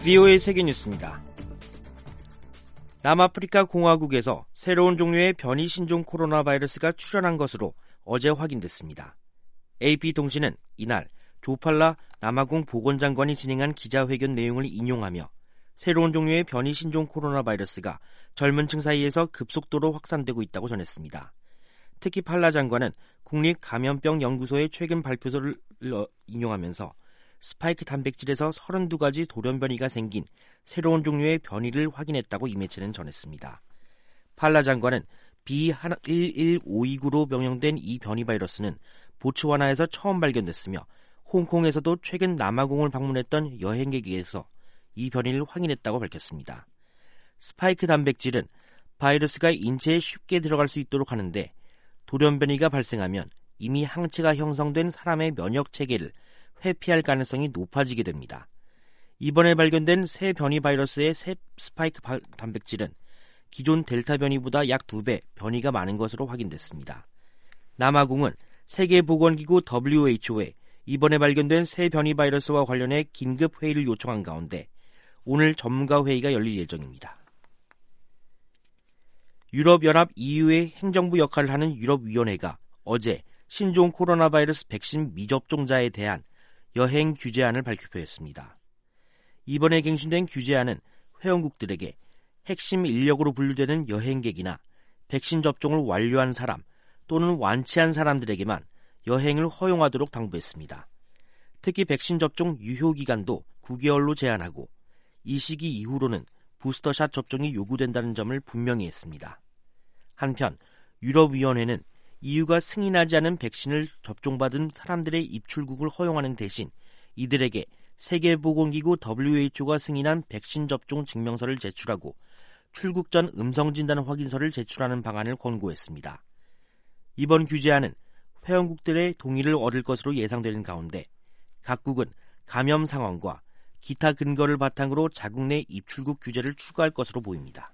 VOA 세계뉴스입니다. 남아프리카 공화국에서 새로운 종류의 변이 신종 코로나 바이러스가 출현한 것으로 어제 확인됐습니다. AP통신은 이날 조팔라 남아공 보건장관이 진행한 기자회견 내용을 인용하며 새로운 종류의 변이 신종 코로나 바이러스가 젊은 층 사이에서 급속도로 확산되고 있다고 전했습니다. 특히 팔라 장관은 국립감염병연구소의 최근 발표서를 인용하면서 스파이크 단백질에서 32가지 돌연변이가 생긴 새로운 종류의 변이를 확인했다고 이매체는 전했습니다. 팔라 장관은 B11529로 명명된 이 변이 바이러스는 보츠와나에서 처음 발견됐으며 홍콩에서도 최근 남아공을 방문했던 여행객에게서 이 변이를 확인했다고 밝혔습니다. 스파이크 단백질은 바이러스가 인체에 쉽게 들어갈 수 있도록 하는데 돌연변이가 발생하면 이미 항체가 형성된 사람의 면역 체계를 회피할 가능성이 높아지게 됩니다. 이번에 발견된 새 변이 바이러스의 새 스파이크 단백질은 기존 델타 변이보다 약 2배 변이가 많은 것으로 확인됐습니다. 남아공은 세계보건기구 WHO에 이번에 발견된 새 변이 바이러스와 관련해 긴급 회의를 요청한 가운데 오늘 전문가 회의가 열릴 예정입니다. 유럽연합 EU의 행정부 역할을 하는 유럽위원회가 어제 신종 코로나 바이러스 백신 미접종자에 대한 여행 규제안을 발표했습니다. 이번에 갱신된 규제안은 회원국들에게 핵심 인력으로 분류되는 여행객이나 백신 접종을 완료한 사람 또는 완치한 사람들에게만 여행을 허용하도록 당부했습니다. 특히 백신 접종 유효기간도 9개월로 제한하고 이 시기 이후로는 부스터샷 접종이 요구된다는 점을 분명히 했습니다. 한편 유럽위원회는 EU가 승인하지 않은 백신을 접종받은 사람들의 입출국을 허용하는 대신 이들에게 세계보건기구 WHO가 승인한 백신 접종 증명서를 제출하고 출국 전 음성진단 확인서를 제출하는 방안을 권고했습니다. 이번 규제안은 회원국들의 동의를 얻을 것으로 예상되는 가운데 각국은 감염 상황과 기타 근거를 바탕으로 자국 내 입출국 규제를 추가할 것으로 보입니다.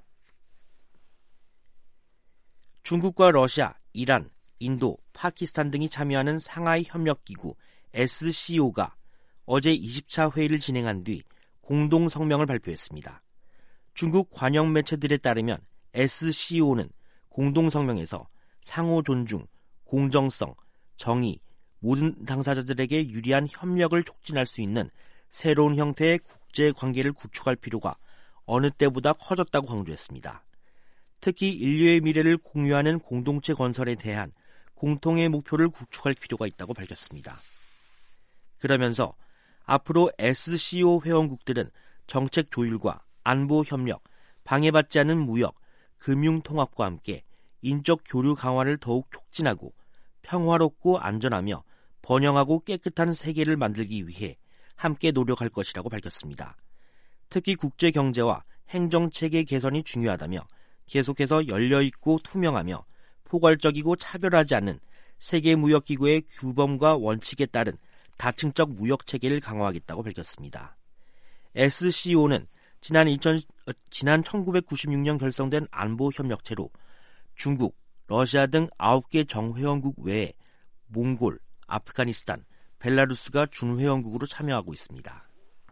중국과 러시아, 이란, 인도, 파키스탄 등이 참여하는 상하이 협력기구 SCO가 어제 20차 회의를 진행한 뒤 공동 성명을 발표했습니다. 중국 관영 매체들에 따르면 SCO는 공동 성명에서 상호 존중, 공정성, 정의, 모든 당사자들에게 유리한 협력을 촉진할 수 있는 새로운 형태의 국제 관계를 구축할 필요가 어느 때보다 커졌다고 강조했습니다. 특히 인류의 미래를 공유하는 공동체 건설에 대한 공통의 목표를 구축할 필요가 있다고 밝혔습니다. 그러면서 앞으로 SCO 회원국들은 정책 조율과 안보 협력, 방해받지 않은 무역, 금융 통합과 함께 인적 교류 강화를 더욱 촉진하고 평화롭고 안전하며 번영하고 깨끗한 세계를 만들기 위해 함께 노력할 것이라고 밝혔습니다. 특히 국제 경제와 행정체계 개선이 중요하다며 계속해서 열려있고 투명하며 포괄적이고 차별하지 않는 세계무역기구의 규범과 원칙에 따른 다층적 무역체계를 강화하겠다고 밝혔습니다. SCO는 지난 1996년 결성된 안보협력체로 중국, 러시아 등 9개 정회원국 외에 몽골, 아프가니스탄, 벨라루스가 준회원국으로 참여하고 있습니다.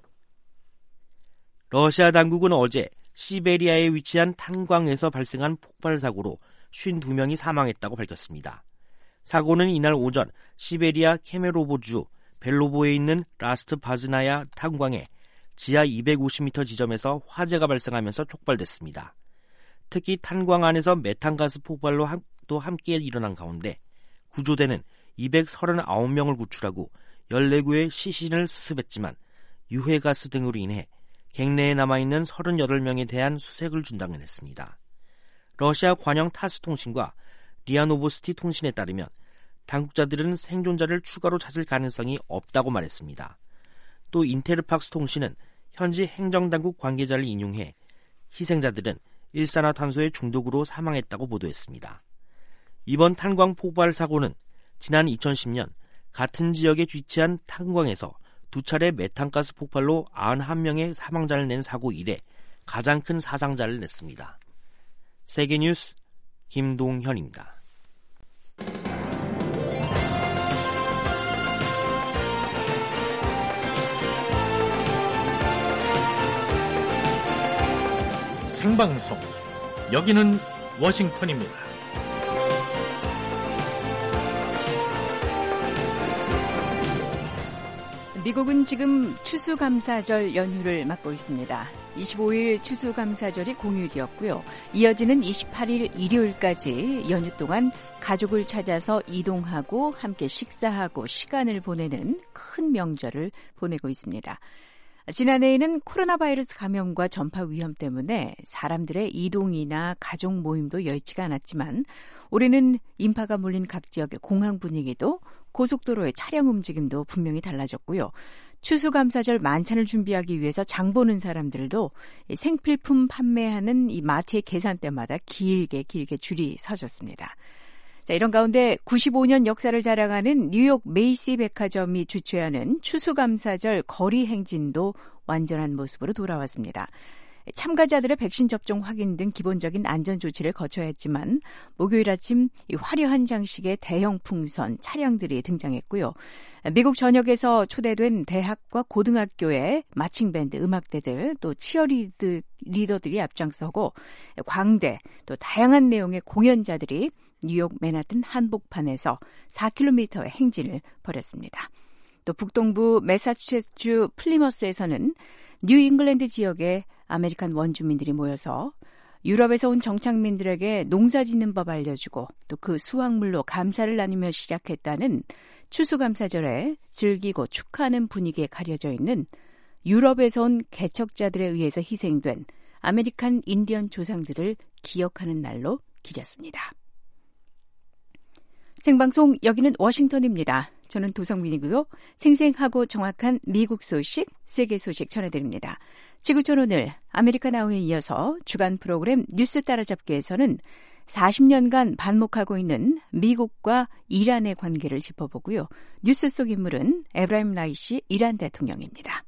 러시아 당국은 어제 시베리아에 위치한 탄광에서 발생한 폭발 사고로 52명이 사망했다고 밝혔습니다. 사고는 이날 오전 시베리아 케메로보주 벨로보에 있는 라스트바즈나야 탄광의 지하 250m 지점에서 화재가 발생하면서 촉발됐습니다. 특히 탄광 안에서 메탄가스 폭발로 또 함께 일어난 가운데 구조대는 239명을 구출하고 14구의 시신을 수습했지만 유해가스 등으로 인해 갱내에 남아있는 38명에 대한 수색을 중단했습니다. 러시아 관영 타스 통신과 리아노보스티 통신에 따르면 당국자들은 생존자를 추가로 찾을 가능성이 없다고 말했습니다. 또 인테르팍스 통신은 현지 행정당국 관계자를 인용해 희생자들은 일산화탄소의 중독으로 사망했다고 보도했습니다. 이번 탄광 폭발 사고는 지난 2010년 같은 지역에 위치한 탄광에서 2차례 메탄가스 폭발로 91명의 사망자를 낸 사고 이래 가장 큰 사상자를 냈습니다. 세계뉴스 김동현입니다. 생방송. 여기는 워싱턴입니다. 미국은 지금 추수감사절 연휴를 맞고 있습니다. 25일 추수감사절이 공휴일이었고요. 이어지는 28일 일요일까지 연휴 동안 가족을 찾아서 이동하고 함께 식사하고 시간을 보내는 큰 명절을 보내고 있습니다. 지난해에는 코로나 바이러스 감염과 전파 위험 때문에 사람들의 이동이나 가족 모임도 여의치가 않았지만 올해는 인파가 몰린 각 지역의 공항 분위기도 고속도로의 차량 움직임도 분명히 달라졌고요. 추수감사절 만찬을 준비하기 위해서 장 보는 사람들도 생필품 판매하는 이 마트의 계산대마다 길게 줄이 서졌습니다. 자, 이런 가운데 95년 역사를 자랑하는 뉴욕 메이시 백화점이 주최하는 추수감사절 거리 행진도 완전한 모습으로 돌아왔습니다. 참가자들의 백신 접종 확인 등 기본적인 안전 조치를 거쳐야 했지만 목요일 아침 이 화려한 장식의 대형 풍선, 차량들이 등장했고요. 미국 전역에서 초대된 대학과 고등학교의 마칭밴드, 음악대들, 또 치어리더들이 앞장서고 광대, 또 다양한 내용의 공연자들이 뉴욕 맨하튼 한복판에서 4km의 행진을 벌였습니다. 또 북동부 매사추세츠 플리머스에서는 뉴 잉글랜드 지역의 아메리칸 원주민들이 모여서 유럽에서 온 정착민들에게 농사 짓는 법 알려주고 또 그 수확물로 감사를 나누며 시작했다는 추수감사절에 즐기고 축하하는 분위기에 가려져 있는 유럽에서 온 개척자들에 의해서 희생된 아메리칸 인디언 조상들을 기억하는 날로 기렸습니다. 생방송 여기는 워싱턴입니다. 저는 도성민이고요. 생생하고 정확한 미국 소식, 세계 소식 전해드립니다. 지구촌 오늘 아메리카 나우에 이어서 주간 프로그램 뉴스 따라잡기에서는 40년간 반목하고 있는 미국과 이란의 관계를 짚어보고요. 뉴스 속 인물은 에브라임 라이시 이란 대통령입니다.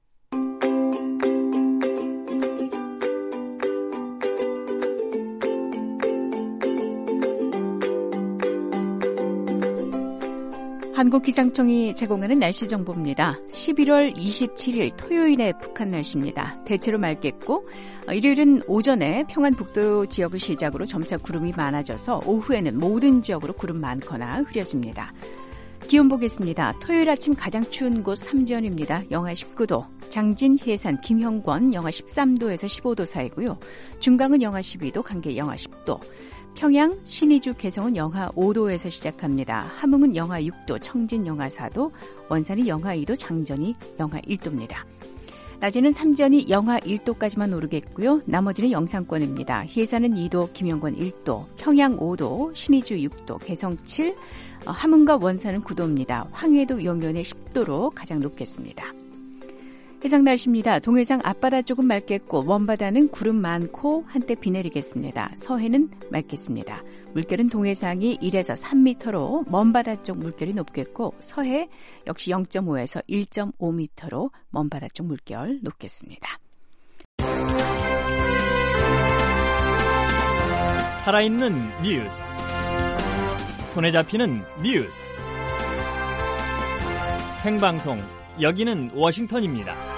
한국기상청이 제공하는 날씨 정보입니다. 11월 27일 토요일의 북한 날씨입니다. 대체로 맑겠고 일요일은 오전에 평안북도 지역을 시작으로 점차 구름이 많아져서 오후에는 모든 지역으로 구름 많거나 흐려집니다. 기온 보겠습니다. 토요일 아침 가장 추운 곳 삼지연입니다. 영하 19도, 장진, 해산, 김형권 영하 13도에서 15도 사이고요. 중강은 영하 12도, 간계 영하 10도. 평양, 신의주, 개성은 영하 5도에서 시작합니다. 함흥은 영하 6도, 청진 영하 4도, 원산이 영하 2도, 장전이 영하 1도입니다. 낮에는 삼전이 영하 1도까지만 오르겠고요. 나머지는 영상권입니다. 해산은 2도, 김영권 1도, 평양 5도, 신의주 6도, 개성 7, 함흥과 원산은 9도입니다. 황해도 용현에 10도로 가장 높겠습니다. 해상 날씨입니다. 동해상 앞바다 조금 맑겠고 먼바다는 구름 많고 한때 비 내리겠습니다. 서해는 맑겠습니다. 물결은 동해상이 1에서 3m로 먼바다 쪽 물결이 높겠고 서해 역시 0.5에서 1.5m로 먼바다 쪽 물결 높겠습니다. 살아있는 뉴스, 손에 잡히는 뉴스, 생방송 여기는 워싱턴입니다.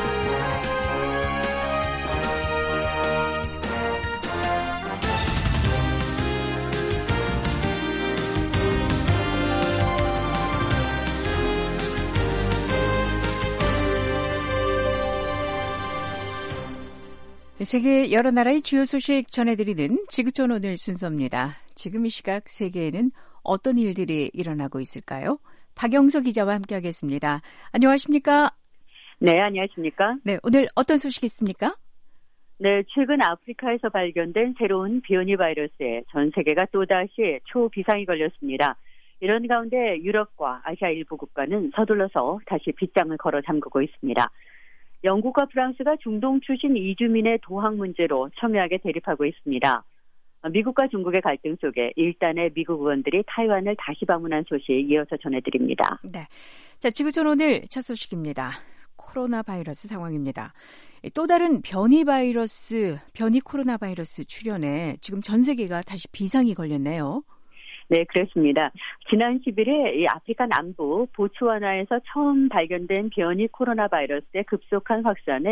세계 여러 나라의 주요 소식 전해드리는 지구촌 오늘 순서입니다. 지금 이 시각 세계에는 어떤 일들이 일어나고 있을까요? 박영서 기자와 함께하겠습니다. 안녕하십니까? 네, 안녕하십니까? 네, 오늘 어떤 소식이 있습니까? 네, 최근 아프리카에서 발견된 새로운 변이 바이러스에 전 세계가 또다시 초비상이 걸렸습니다. 이런 가운데 유럽과 아시아 일부 국가는 서둘러서 다시 빗장을 걸어 잠그고 있습니다. 영국과 프랑스가 중동 출신 이주민의 도학 문제로 첨예하게 대립하고 있습니다. 미국과 중국의 갈등 속에 일단의 미국 의원들이 타이완을 다시 방문한 소식 이어서 전해드립니다. 네, 자, 지구촌 오늘 첫 소식입니다. 코로나 바이러스 상황입니다. 또 다른 변이 코로나 바이러스 출현에 지금 전 세계가 다시 비상이 걸렸네요. 네, 그렇습니다. 지난 10일에 이 아프리카 남부 보츠와나에서 처음 발견된 변이 코로나 바이러스의 급속한 확산에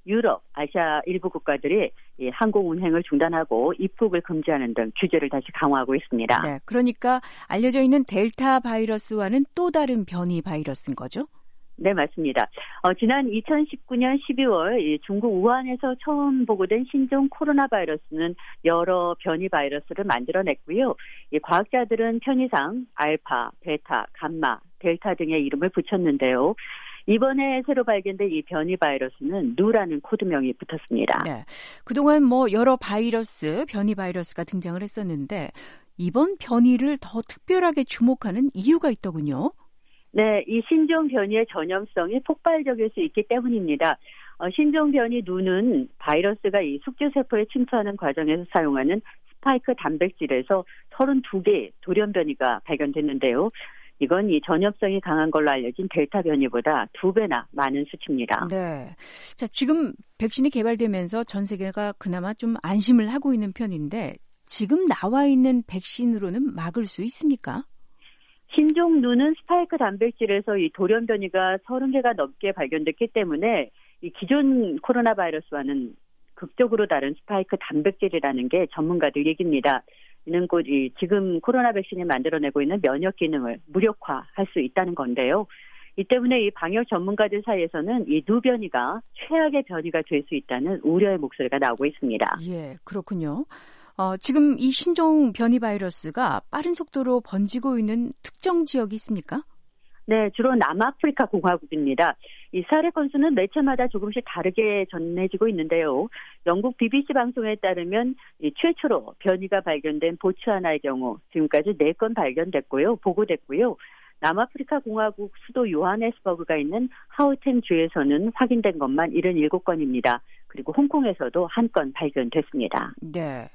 유럽, 아시아 일부 국가들이 이 항공 운행을 중단하고 입국을 금지하는 등 규제를 다시 강화하고 있습니다. 네, 그러니까 알려져 있는 델타 바이러스와는 또 다른 변이 바이러스인 거죠? 네, 맞습니다. 지난 2019년 12월 중국 우한에서 처음 보고된 신종 코로나 바이러스는 여러 변이 바이러스를 만들어냈고요. 이 과학자들은 편의상 알파, 베타, 감마, 델타 등의 이름을 붙였는데요. 이번에 새로 발견된 이 변이 바이러스는 누라는 코드명이 붙었습니다. 네, 그동안 여러 바이러스, 변이 바이러스가 등장을 했었는데 이번 변이를 더 특별하게 주목하는 이유가 있더군요. 네, 이 신종 변이의 전염성이 폭발적일 수 있기 때문입니다. 신종 변이 누는 바이러스가 이 숙주세포에 침투하는 과정에서 사용하는 스파이크 단백질에서 32개의 돌연 변이가 발견됐는데요. 이건 이 전염성이 강한 걸로 알려진 델타 변이보다 2배나 많은 수치입니다. 네. 자, 지금 백신이 개발되면서 전 세계가 그나마 좀 안심을 하고 있는 편인데 지금 나와 있는 백신으로는 막을 수 있습니까? 신종 누는 스파이크 단백질에서 이 돌연 변이가 30개가 넘게 발견됐기 때문에 이 기존 코로나 바이러스와는 극적으로 다른 스파이크 단백질이라는 게 전문가들 얘기입니다. 이는 곧 지금 코로나 백신이 만들어내고 있는 면역 기능을 무력화할 수 있다는 건데요. 이 때문에 이 방역 전문가들 사이에서는 이 누 변이가 최악의 변이가 될 수 있다는 우려의 목소리가 나오고 있습니다. 예, 그렇군요. 지금 이 신종 변이 바이러스가 빠른 속도로 번지고 있는 특정 지역이 있습니까? 네, 주로 남아프리카 공화국입니다. 이 사례 건수는 매체마다 조금씩 다르게 전해지고 있는데요. 영국 BBC 방송에 따르면 이 최초로 변이가 발견된 보츠와나의 경우 지금까지 4건 발견됐고요, 보고됐고요. 남아프리카 공화국 수도 요하네스버그가 있는 하우텐 주에서는 확인된 것만 77건입니다. 그리고 홍콩에서도 1건 발견됐습니다. 네.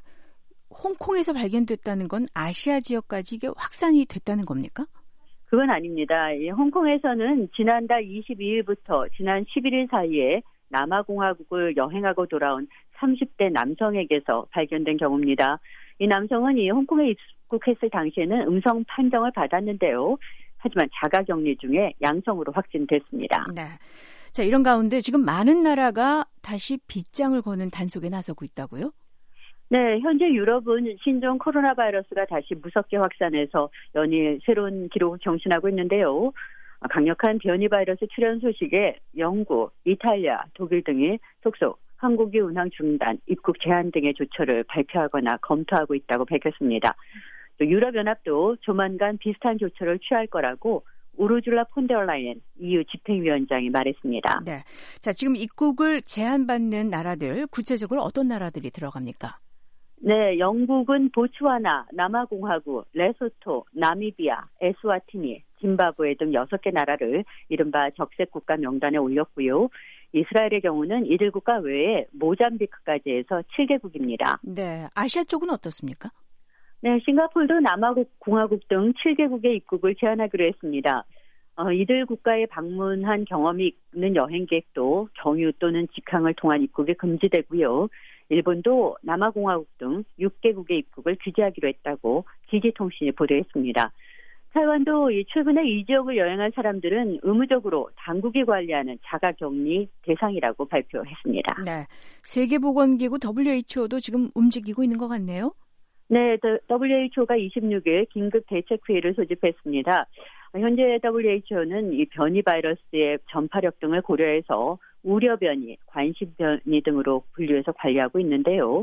홍콩에서 발견됐다는 건 아시아 지역까지 이게 확산이 됐다는 겁니까? 그건 아닙니다. 이 홍콩에서는 지난달 22일부터 지난 11일 사이에 남아공화국을 여행하고 돌아온 30대 남성에게서 발견된 경우입니다. 이 남성은 이 홍콩에 입국했을 당시에는 음성 판정을 받았는데요. 하지만 자가격리 중에 양성으로 확진됐습니다. 네. 자, 이런 가운데 지금 많은 나라가 다시 빗장을 거는 단속에 나서고 있다고요? 네, 현재 유럽은 신종 코로나 바이러스가 다시 무섭게 확산해서 연일 새로운 기록을 경신하고 있는데요. 강력한 변이 바이러스 출현 소식에 영국, 이탈리아, 독일 등이 속속 항공기 운항 중단, 입국 제한 등의 조처를 발표하거나 검토하고 있다고 밝혔습니다. 또 유럽연합도 조만간 비슷한 조처를 취할 거라고 우르줄라 폰데어라이엔 EU 집행위원장이 말했습니다. 네, 자, 지금 입국을 제한받는 나라들, 구체적으로 어떤 나라들이 들어갑니까? 네, 영국은 보츠와나, 남아공화국, 레소토, 나미비아, 에스와티니, 짐바브웨 등 6개 나라를 이른바 적색 국가 명단에 올렸고요. 이스라엘의 경우는 이들 국가 외에 모잠비크까지 해서 7개국입니다. 네, 아시아 쪽은 어떻습니까? 네, 싱가포르도 남아공화국 등 7개국의 입국을 제한하기로 했습니다. 이들 국가에 방문한 경험이 있는 여행객도 경유 또는 직항을 통한 입국이 금지되고요. 일본도 남아공화국 등 6개국의 입국을 규제하기로 했다고 지지통신이 보도했습니다. 타이완도 최근에 이 지역을 여행한 사람들은 의무적으로 당국이 관리하는 자가격리 대상이라고 발표했습니다. 네, 세계보건기구 WHO도 지금 움직이고 있는 것 같네요. 네, WHO가 26일 긴급대책회의를 소집했습니다. 현재 WHO는 이 변이 바이러스의 전파력 등을 고려해서 우려 변이, 관심 변이 등으로 분류해서 관리하고 있는데요.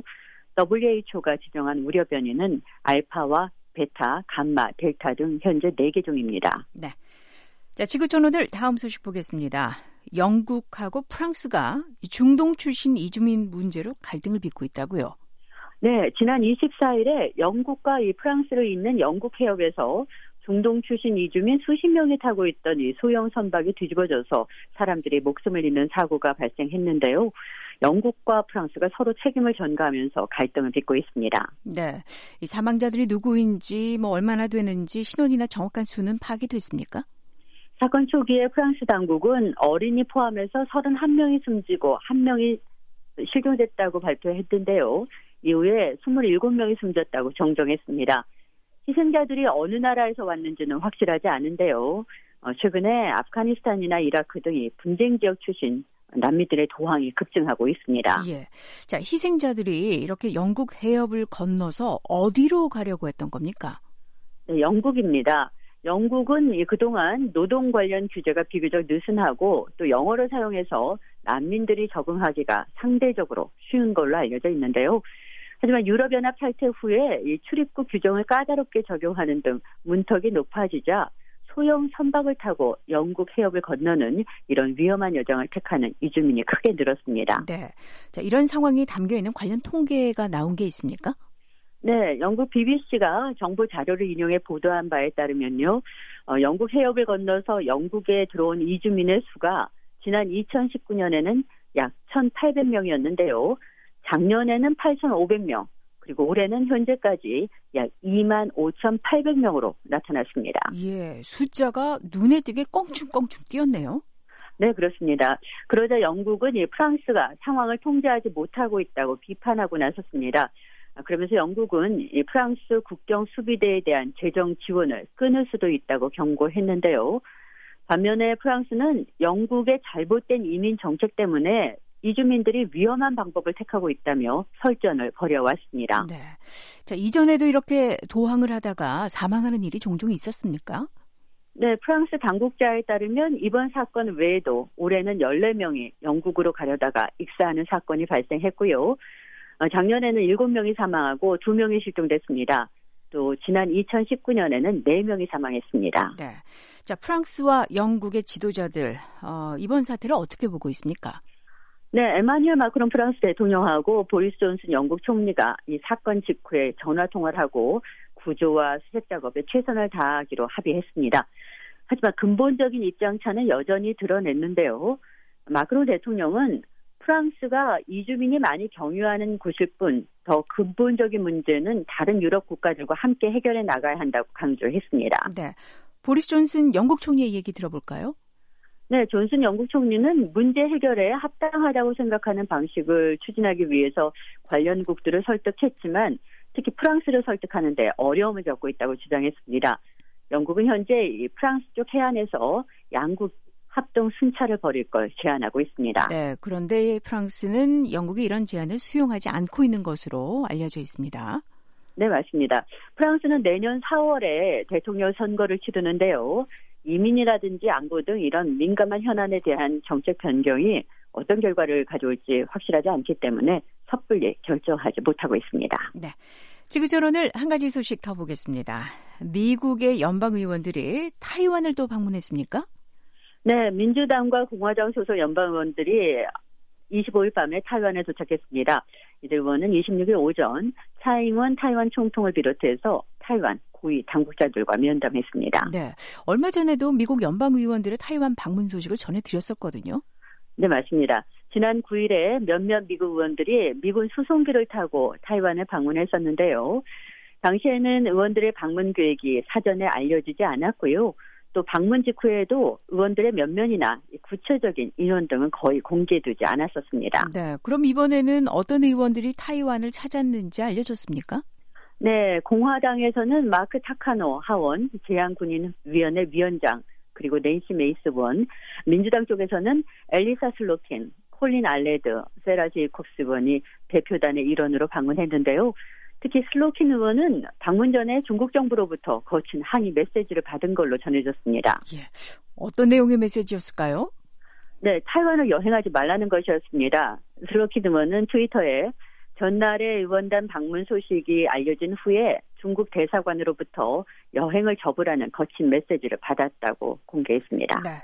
WHO가 지정한 우려 변이는 알파와 베타, 감마, 델타 등 현재 4개 종입니다. 네. 자, 지구촌 오늘 다음 소식 보겠습니다. 영국하고 프랑스가 중동 출신 이주민 문제로 갈등을 빚고 있다고요. 네, 지난 24일에 영국과 이 프랑스를 잇는 영국 해협에서 중동 출신 이주민 수십 명이 타고 있던 이 소형 선박이 뒤집어져서 사람들이 목숨을 잃는 사고가 발생했는데요. 영국과 프랑스가 서로 책임을 전가하면서 갈등을 빚고 있습니다. 네, 이 사망자들이 누구인지 얼마나 되는지 신원이나 정확한 수는 파악이 됐습니까? 사건 초기에 프랑스 당국은 어린이 포함해서 31명이 숨지고 1명이 실종됐다고 발표했는데요. 이후에 27명이 숨졌다고 정정했습니다. 희생자들이 어느 나라에서 왔는지는 확실하지 않은데요. 최근에 아프가니스탄이나 이라크 등이 분쟁 지역 출신 난민들의 도항이 급증하고 있습니다. 예. 자, 희생자들이 이렇게 영국 해협을 건너서 어디로 가려고 했던 겁니까? 네, 영국입니다. 영국은 그동안 노동 관련 규제가 비교적 느슨하고 또 영어를 사용해서 난민들이 적응하기가 상대적으로 쉬운 걸로 알려져 있는데요. 하지만 유럽연합 탈퇴 후에 이 출입국 규정을 까다롭게 적용하는 등 문턱이 높아지자 소형 선박을 타고 영국 해협을 건너는 이런 위험한 여정을 택하는 이주민이 크게 늘었습니다. 네. 자, 이런 상황이 담겨 있는 관련 통계가 나온 게 있습니까? 네, 영국 BBC가 정부 자료를 인용해 보도한 바에 따르면요. 영국 해협을 건너서 영국에 들어온 이주민의 수가 지난 2019년에는 약 1,800명이었는데요. 작년에는 8,500명, 그리고 올해는 현재까지 약 25,800명으로 나타났습니다. 예, 숫자가 눈에 띄게 껑충껑충 뛰었네요. 네, 그렇습니다. 그러자 영국은 이 프랑스가 상황을 통제하지 못하고 있다고 비판하고 나섰습니다. 그러면서 영국은 이 프랑스 국경 수비대에 대한 재정 지원을 끊을 수도 있다고 경고했는데요. 반면에 프랑스는 영국의 잘못된 이민 정책 때문에 이주민들이 위험한 방법을 택하고 있다며 설전을 벌여왔습니다. 네. 자, 이전에도 이렇게 도항을 하다가 사망하는 일이 종종 있었습니까? 네, 프랑스 당국자에 따르면 이번 사건 외에도 올해는 14명이 영국으로 가려다가 익사하는 사건이 발생했고요. 작년에는 7명이 사망하고 2명이 실종됐습니다. 또 지난 2019년에는 4명이 사망했습니다. 네. 자, 프랑스와 영국의 지도자들 이번 사태를 어떻게 보고 있습니까? 네, 에마뉴엘 마크롱 프랑스 대통령하고 보리스 존슨 영국 총리가 이 사건 직후에 전화 통화를 하고 구조와 수색 작업에 최선을 다하기로 합의했습니다. 하지만 근본적인 입장차는 여전히 드러냈는데요. 마크롱 대통령은 프랑스가 이주민이 많이 경유하는 곳일 뿐 더 근본적인 문제는 다른 유럽 국가들과 함께 해결해 나가야 한다고 강조했습니다. 네, 보리스 존슨 영국 총리의 얘기 들어볼까요? 네, 존슨 영국 총리는 문제 해결에 합당하다고 생각하는 방식을 추진하기 위해서 관련국들을 설득했지만 특히 프랑스를 설득하는 데 어려움을 겪고 있다고 주장했습니다. 영국은 현재 이 프랑스 쪽 해안에서 양국 합동 순찰을 벌일 걸 제안하고 있습니다. 네, 그런데 프랑스는 영국이 이런 제안을 수용하지 않고 있는 것으로 알려져 있습니다. 네, 맞습니다. 프랑스는 내년 4월에 대통령 선거를 치르는데요. 이민이라든지 안보 등 이런 민감한 현안에 대한 정책 변경이 어떤 결과를 가져올지 확실하지 않기 때문에 섣불리 결정하지 못하고 있습니다. 네. 지구촌 오늘 한 가지 소식 더 보겠습니다. 미국의 연방의원들이 타이완을 또 방문했습니까? 네, 민주당과 공화당 소속 연방의원들이 25일 밤에 타이완에 도착했습니다. 이들 의원은 26일 오전 차잉원 타이완 총통을 비롯해서 타이완 고위 당국자들과 면담했습니다. 네, 얼마 전에도 미국 연방의원들의 타이완 방문 소식을 전해드렸었거든요. 네, 맞습니다. 지난 9일에 몇몇 미국 의원들이 미군 수송기를 타고 타이완에 방문했었는데요. 당시에는 의원들의 방문 계획이 사전에 알려지지 않았고요. 또 방문 직후에도 의원들의 면면이나 구체적인 인원 등은 거의 공개되지 않았었습니다. 네, 그럼 이번에는 어떤 의원들이 타이완을 찾았는지 알려졌습니까? 네, 공화당에서는 마크 타카노 하원, 제한군인위원회 위원장, 그리고 낸시 메이스 의원, 민주당 쪽에서는 엘리사 슬로킨, 콜린 알레드, 세라 제이콥스 의원이 대표단의 일원으로 방문했는데요. 특히 슬로킨 의원은 방문 전에 중국 정부로부터 거친 항의 메시지를 받은 걸로 전해졌습니다. 예, 어떤 내용의 메시지였을까요? 네, 타이완을 여행하지 말라는 것이었습니다. 슬로킨 의원은 트위터에 전날에 의원단 방문 소식이 알려진 후에 중국 대사관으로부터 여행을 접으라는 거친 메시지를 받았다고 공개했습니다. 네,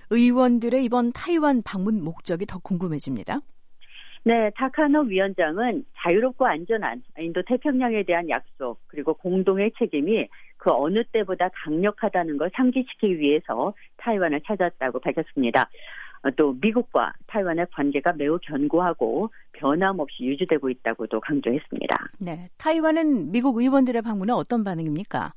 의원들의 이번 타이완 방문 목적이 더 궁금해집니다. 네, 타카노 위원장은 자유롭고 안전한 인도 태평양에 대한 약속 그리고 공동의 책임이 그 어느 때보다 강력하다는 걸 상기시키기 위해서 타이완을 찾았다고 밝혔습니다. 또 미국과 타이완의 관계가 매우 견고하고 변함없이 유지되고 있다고도 강조했습니다. 네, 타이완은 미국 의원들의 방문에 어떤 반응입니까?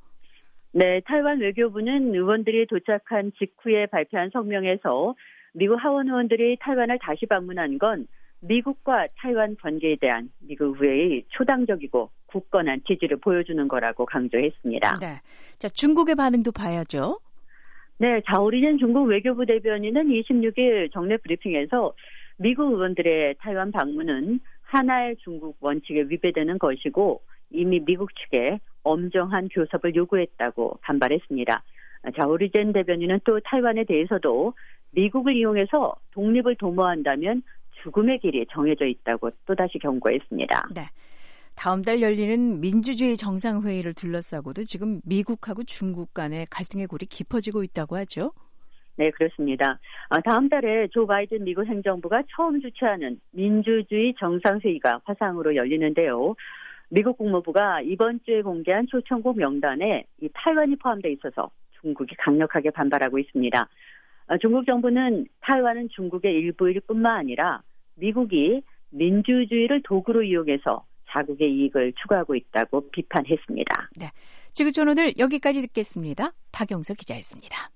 네, 타이완 외교부는 의원들이 도착한 직후에 발표한 성명에서 미국 하원 의원들이 타이완을 다시 방문한 건 미국과 타이완 관계에 대한 미국 의회의 초당적이고 굳건한 지지를 보여주는 거라고 강조했습니다. 네, 자, 중국의 반응도 봐야죠. 네, 자오리는 중국 외교부 대변인은 26일 정례 브리핑에서 미국 의원들의 타이완 방문은 하나의 중국 원칙에 위배되는 것이고 이미 미국 측에 엄정한 교섭을 요구했다고 반발했습니다. 자오리젠 대변인은 또 타이완에 대해서도 미국을 이용해서 독립을 도모한다면 죽음의 길이 정해져 있다고 또다시 경고했습니다. 네. 다음 달 열리는 민주주의 정상회의를 둘러싸고도 지금 미국하고 중국 간의 갈등의 골이 깊어지고 있다고 하죠. 네, 그렇습니다. 다음 달에 조 바이든 미국 행정부가 처음 주최하는 민주주의 정상회의가 화상으로 열리는데요. 미국 국무부가 이번 주에 공개한 초청국 명단에 이 타이완이 포함되어 있어서 중국이 강력하게 반발하고 있습니다. 중국 정부는 타이완은 중국의 일부일 뿐만 아니라 미국이 민주주의를 도구로 이용해서 자국의 이익을 추구하고 있다고 비판했습니다. 네, 지구촌 오늘 여기까지 듣겠습니다. 박영석 기자였습니다.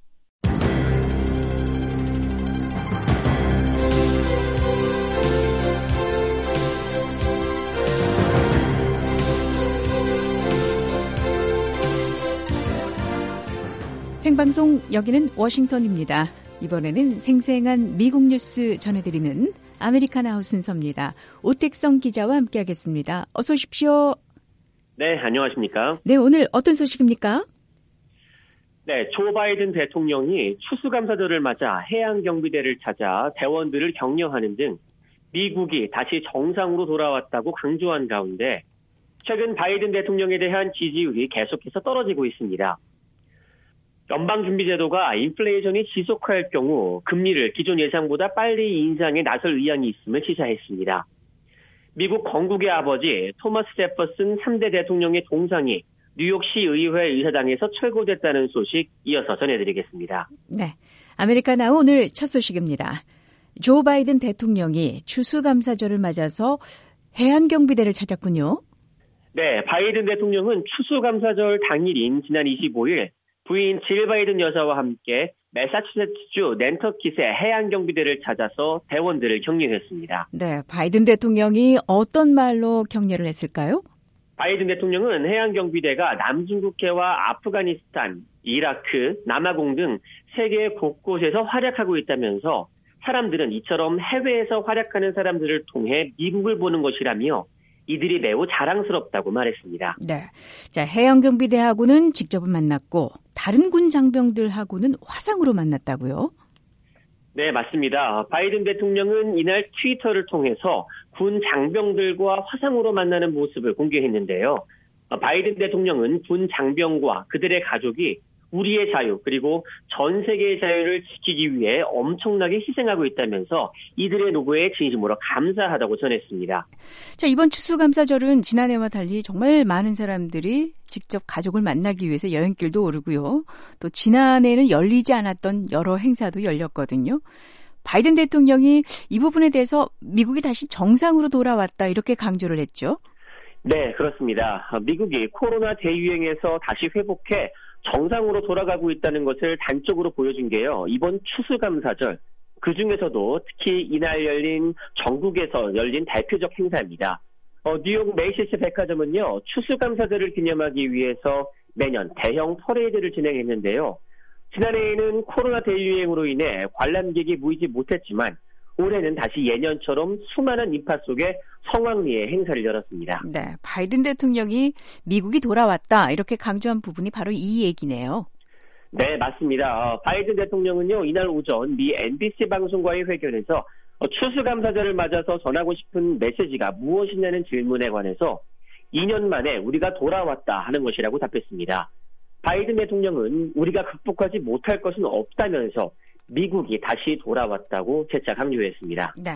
생방송 여기는 워싱턴입니다. 이번에는 생생한 미국 뉴스 전해드리는 아메리칸 하우스 순서입니다. 오택성 기자와 함께하겠습니다. 어서 오십시오. 네, 안녕하십니까? 네, 오늘 어떤 소식입니까? 네, 조 바이든 대통령이 추수감사절을 맞아 해양경비대를 찾아 대원들을 격려하는 등 미국이 다시 정상으로 돌아왔다고 강조한 가운데 최근 바이든 대통령에 대한 지지율이 계속해서 떨어지고 있습니다. 연방준비제도가 인플레이션이 지속할 경우 금리를 기존 예상보다 빨리 인상에 나설 의향이 있음을 시사했습니다. 미국 건국의 아버지 토마스 제퍼슨 3대 대통령의 동상이 뉴욕시 의회 의사당에서 철거됐다는 소식 이어서 전해드리겠습니다. 네, 아메리카나 오늘 첫 소식입니다. 조 바이든 대통령이 추수감사절을 맞아서 해안경비대를 찾았군요. 네, 바이든 대통령은 추수감사절 당일인 지난 25일 부인 질 바이든 여사와 함께 매사추세츠주 낸터킷의 해양경비대를 찾아서 대원들을 격려했습니다. 네, 바이든 대통령이 어떤 말로 격려를 했을까요? 바이든 대통령은 해양경비대가 남중국해와 아프가니스탄, 이라크, 남아공 등 세계 곳곳에서 활약하고 있다면서 사람들은 이처럼 해외에서 활약하는 사람들을 통해 미국을 보는 것이라며 이들이 매우 자랑스럽다고 말했습니다. 네, 자 해양경비대하고는 직접 만났고 다른 군 장병들하고는 화상으로 만났다고요? 네, 맞습니다. 바이든 대통령은 이날 트위터를 통해서 군 장병들과 화상으로 만나는 모습을 공개했는데요. 바이든 대통령은 군 장병과 그들의 가족이 우리의 자유 그리고 전 세계의 자유를 지키기 위해 엄청나게 희생하고 있다면서 이들의 노고에 진심으로 감사하다고 전했습니다. 자, 이번 추수감사절은 지난해와 달리 정말 많은 사람들이 직접 가족을 만나기 위해서 여행길도 오르고요. 또 지난해에는 열리지 않았던 여러 행사도 열렸거든요. 바이든 대통령이 이 부분에 대해서 미국이 다시 정상으로 돌아왔다 이렇게 강조를 했죠. 네, 그렇습니다. 미국이 코로나 대유행에서 다시 회복해 정상으로 돌아가고 있다는 것을 단적으로 보여준 게요. 이번 추수감사절, 그중에서도 특히 이날 열린 전국에서 열린 대표적 행사입니다. 뉴욕 메이시스 백화점은요. 추수감사절을 기념하기 위해서 매년 대형 퍼레이드를 진행했는데요. 지난해에는 코로나 대유행으로 인해 관람객이 모이지 못했지만 올해는 다시 예년처럼 수많은 인파 속에 성황리에 행사를 열었습니다. 네, 바이든 대통령이 미국이 돌아왔다 이렇게 강조한 부분이 바로 이 얘기네요. 네, 맞습니다. 바이든 대통령은요 이날 오전 미 NBC 방송과의 회견에서 추수감사절을 맞아서 전하고 싶은 메시지가 무엇이냐는 질문에 관해서 2년 만에 우리가 돌아왔다 하는 것이라고 답했습니다. 바이든 대통령은 우리가 극복하지 못할 것은 없다면서 미국이 다시 돌아왔다고 재차 강조했습니다. 네,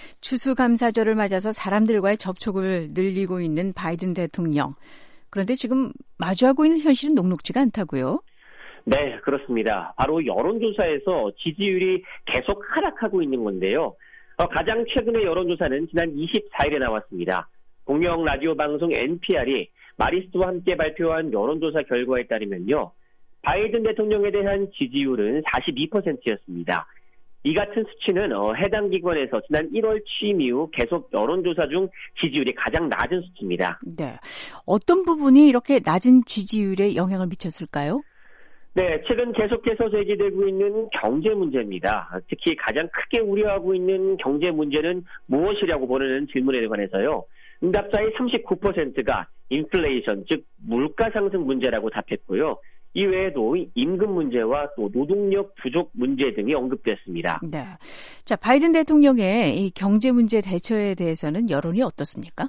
추수감사절을 맞아서 사람들과의 접촉을 늘리고 있는 바이든 대통령. 그런데 지금 마주하고 있는 현실은 녹록지가 않다고요? 네, 그렇습니다. 바로 여론조사에서 지지율이 계속 하락하고 있는 건데요. 가장 최근의 여론조사는 지난 24일에 나왔습니다. 공영 라디오 방송 NPR이 마리스트와 함께 발표한 여론조사 결과에 따르면요. 바이든 대통령에 대한 지지율은 42%였습니다. 이 같은 수치는 해당 기관에서 지난 1월 취임 이후 계속 여론조사 중 지지율이 가장 낮은 수치입니다. 네, 어떤 부분이 이렇게 낮은 지지율에 영향을 미쳤을까요? 네, 최근 계속해서 제기되고 있는 경제 문제입니다. 특히 가장 크게 우려하고 있는 경제 문제는 무엇이라고 보는 질문에 관해서요. 응답자의 39%가 인플레이션, 즉 물가 상승 문제라고 답했고요. 이외에도 임금 문제와 또 노동력 부족 문제 등이 언급됐습니다. 네. 자, 바이든 대통령의 이 경제 문제 대처에 대해서는 여론이 어떻습니까?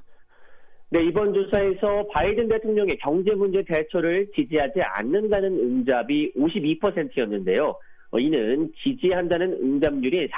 네, 이번 조사에서 바이든 대통령의 경제 문제 대처를 지지하지 않는다는 응답이 52%였는데요. 이는 지지한다는 응답률이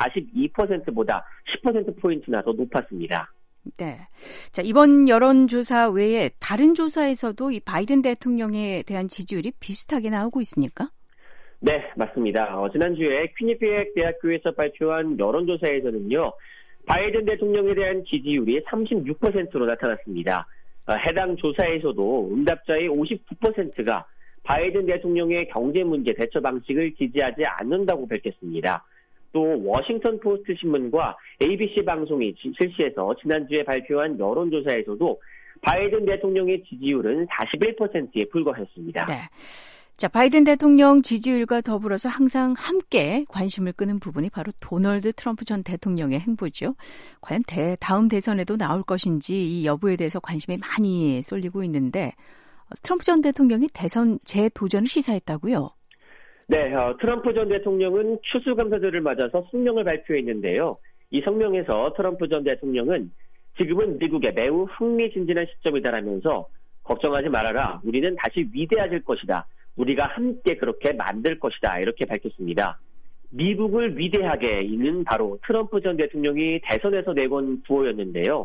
42%보다 10%포인트나 더 높았습니다. 네. 자, 이번 여론조사 외에 다른 조사에서도 이 바이든 대통령에 대한 지지율이 비슷하게 나오고 있습니까? 네, 맞습니다. 지난주에 퀴니펙 대학교에서 발표한 여론조사에서는요. 바이든 대통령에 대한 지지율이 36%로 나타났습니다. 해당 조사에서도 응답자의 59%가 바이든 대통령의 경제 문제 대처 방식을 지지하지 않는다고 밝혔습니다. 또 워싱턴 포스트 신문과 ABC 방송이 실시해서 지난주에 발표한 여론조사에서도 바이든 대통령의 지지율은 41%에 불과했습니다. 네. 자, 바이든 대통령 지지율과 더불어서 항상 함께 관심을 끄는 부분이 바로 도널드 트럼프 전 대통령의 행보죠. 과연 다음 대선에도 나올 것인지 이 여부에 대해서 관심이 많이 쏠리고 있는데 트럼프 전 대통령이 대선 재도전을 시사했다고요? 네, 트럼프 전 대통령은 추수감사절을 맞아서 성명을 발표했는데요. 이 성명에서 트럼프 전 대통령은 지금은 미국에 매우 흥미진진한 시점이다라면서 걱정하지 말아라. 우리는 다시 위대해질 것이다. 우리가 함께 그렇게 만들 것이다. 이렇게 밝혔습니다. 미국을 위대하게 이는 바로 트럼프 전 대통령이 대선에서 내건 구호였는데요.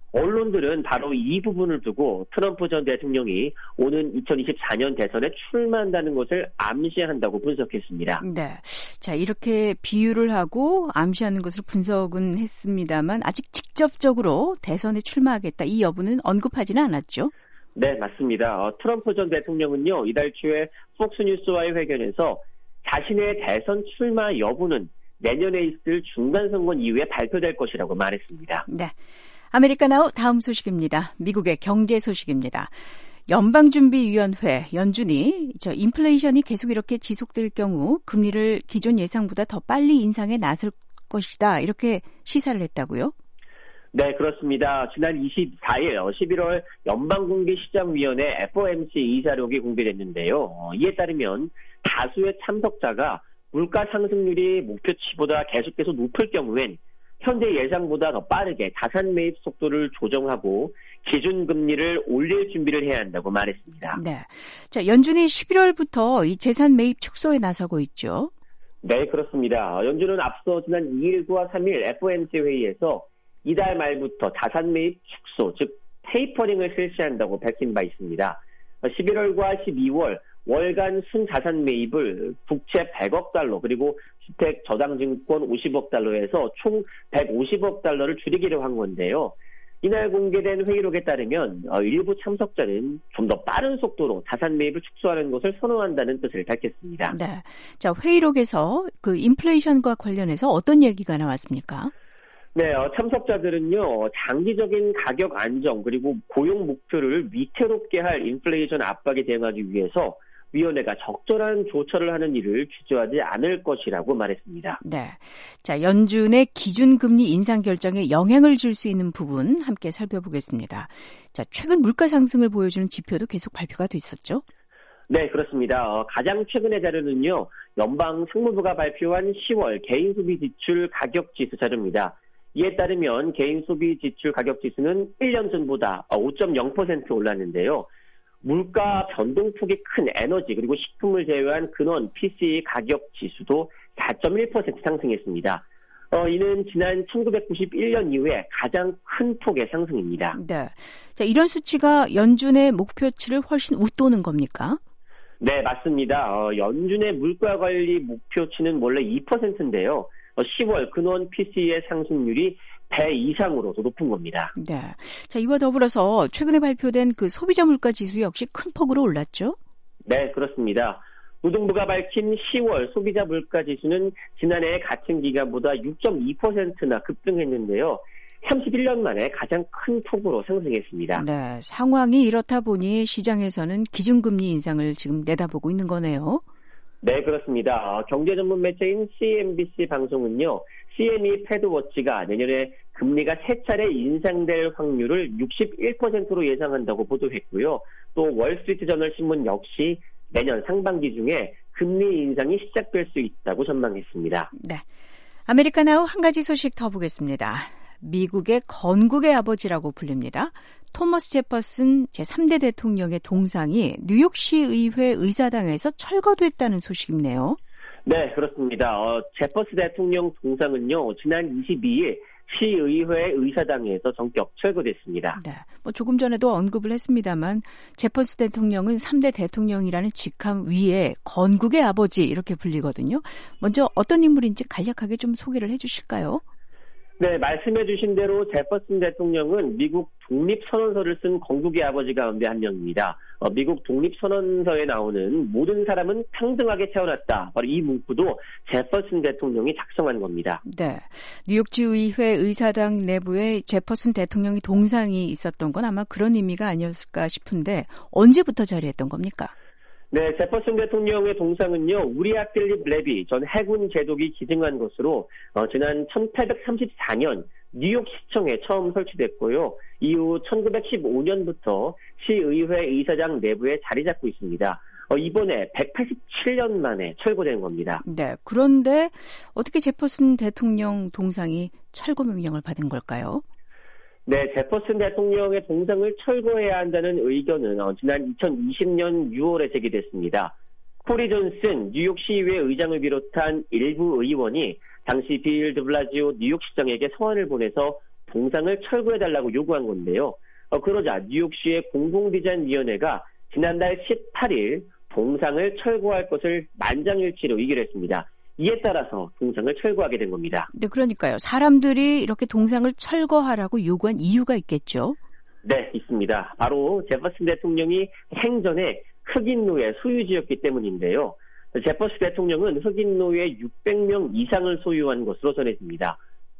언론들은 바로 이 부분을 두고 트럼프 전 대통령이 오는 2024년 대선에 출마한다는 것을 암시한다고 분석했습니다. 네. 자, 이렇게 비유를 하고 암시하는 것을 분석은 했습니다만 아직 직접적으로 대선에 출마하겠다 이 여부는 언급하지는 않았죠? 네, 맞습니다. 트럼프 전 대통령은요, 이달 초에 폭스뉴스와의 회견에서 자신의 대선 출마 여부는 내년에 있을 중간선거 이후에 발표될 것이라고 말했습니다. 네. 아메리카나우 다음 소식입니다. 미국의 경제 소식입니다. 연방준비위원회 연준이 인플레이션이 계속 이렇게 지속될 경우 금리를 기존 예상보다 더 빨리 인상에 나설 것이다. 이렇게 시사를 했다고요? 네, 그렇습니다. 지난 24일 11월 연방공개시장위원회 FOMC 이사록이 공개됐는데요. 이에 따르면 다수의 참석자가 물가 상승률이 목표치보다 계속해서 높을 경우엔 현재 예상보다 더 빠르게 자산 매입 속도를 조정하고 기준금리를 올릴 준비를 해야 한다고 말했습니다. 네. 자, 연준이 11월부터 이 재산 매입 축소에 나서고 있죠. 네, 그렇습니다. 연준은 앞서 지난 2일과 3일 FOMC 회의에서 이달 말부터 자산 매입 축소, 즉 테이퍼링을 실시한다고 밝힌 바 있습니다. 11월과 12월 월간 순자산 매입을 국채 100억 달러 그리고 주택 저당증권 50억 달러에서 총 150억 달러를 줄이기로 한 건데요. 이날 공개된 회의록에 따르면 일부 참석자는 좀 더 빠른 속도로 자산 매입을 축소하는 것을 선호한다는 뜻을 밝혔습니다. 네. 자, 회의록에서 그 인플레이션과 관련해서 어떤 얘기가 나왔습니까? 네, 참석자들은요, 장기적인 가격 안정 그리고 고용 목표를 위태롭게 할 인플레이션 압박에 대응하기 위해서 위원회가 적절한 조처를 하는 일을 주저하지 않을 것이라고 말했습니다. 네. 자, 연준의 기준금리 인상 결정에 영향을 줄 수 있는 부분 함께 살펴보겠습니다. 자, 최근 물가 상승을 보여주는 지표도 계속 발표가 됐었죠? 네, 그렇습니다. 가장 최근의 자료는요, 연방 상무부가 발표한 10월 개인 소비 지출 가격 지수 자료입니다. 이에 따르면 개인 소비 지출 가격 지수는 1년 전보다 5.0% 올랐는데요. 물가 변동폭이 큰 에너지 그리고 식품을 제외한 근원 PCE 가격 지수도 4.1% 상승했습니다. 이는 지난 1991년 이후에 가장 큰 폭의 상승입니다. 네. 자, 이런 수치가 연준의 목표치를 훨씬 웃도는 겁니까? 네, 맞습니다. 연준의 물가 관리 목표치는 원래 2%인데요. 10월 근원 PCE의 상승률이 배 이상으로 더 높은 겁니다. 네. 자, 이와 더불어서 최근에 발표된 그 소비자 물가 지수 역시 큰 폭으로 올랐죠? 네, 그렇습니다. 노동부가 밝힌 10월 소비자 물가 지수는 지난해 같은 기간보다 6.2%나 급등했는데요. 31년 만에 가장 큰 폭으로 상승했습니다. 네, 상황이 이렇다 보니 시장에서는 기준금리 인상을 지금 내다보고 있는 거네요. 네, 그렇습니다. 경제 전문 매체인 CNBC 방송은요, CME 패드워치가 내년에 금리가 3차례 인상될 확률을 61%로 예상한다고 보도했고요. 또 월스트리트 저널 신문 역시 내년 상반기 중에 금리 인상이 시작될 수 있다고 전망했습니다. 네, 아메리카나우 한 가지 소식 더 보겠습니다. 미국의 건국의 아버지라고 불립니다. 토머스 제퍼슨 제3대 대통령의 동상이 뉴욕시 의회 의사당에서 철거됐다는 소식이네요. 네, 그렇습니다. 제퍼슨 대통령 동상은요, 지난 22일 시의회 의사당에서 전격 철거됐습니다. 네, 조금 전에도 언급을 했습니다만 제퍼슨 대통령은 3대 대통령이라는 직함 위에 건국의 아버지 이렇게 불리거든요. 먼저 어떤 인물인지 간략하게 좀 소개를 해주실까요? 네, 말씀해 주신 대로 제퍼슨 대통령은 미국 독립선언서를 쓴 건국의 아버지 가운데 한 명입니다. 미국 독립선언서에 나오는 모든 사람은 평등하게 태어났다. 바로 이 문구도 제퍼슨 대통령이 작성한 겁니다. 네, 뉴욕주의회 의사당 내부에 제퍼슨 대통령이 동상이 있었던 건 아마 그런 의미가 아니었을까 싶은데 언제부터 자리했던 겁니까? 네, 제퍼슨 대통령의 동상은요, 우리아 필립 레비 전 해군 제독이 기증한 것으로 지난 1834년 뉴욕시청에 처음 설치됐고요. 이후 1915년부터 시의회 의사당 내부에 자리 잡고 있습니다. 이번에 187년 만에 철거된 겁니다. 네, 그런데 어떻게 제퍼슨 대통령 동상이 철거 명령을 받은 걸까요? 네, 제퍼슨 대통령의 동상을 철거해야 한다는 의견은 지난 2020년 6월에 제기됐습니다. 코리 존슨 뉴욕시의회 의장을 비롯한 일부 의원이 당시 빌 드 블라지오 뉴욕시장에게 서한을 보내서 동상을 철거해달라고 요구한 건데요. 그러자 뉴욕시의 공공디자인위원회가 지난달 18일 동상을 철거할 것을 만장일치로 의결했습니다. 이에 따라서 동상을 철거하게 된 겁니다. 네, 그러니까요. 사람들이 이렇게 동상을 철거하라고 요구한 이유가 있겠죠? 네, 있습니다. 바로 제퍼슨 대통령이 생전에 흑인노예 소유지였기 때문인데요. 제퍼슨 대통령은 흑인노예 600명 이상을 소유한 것으로 전해집니다.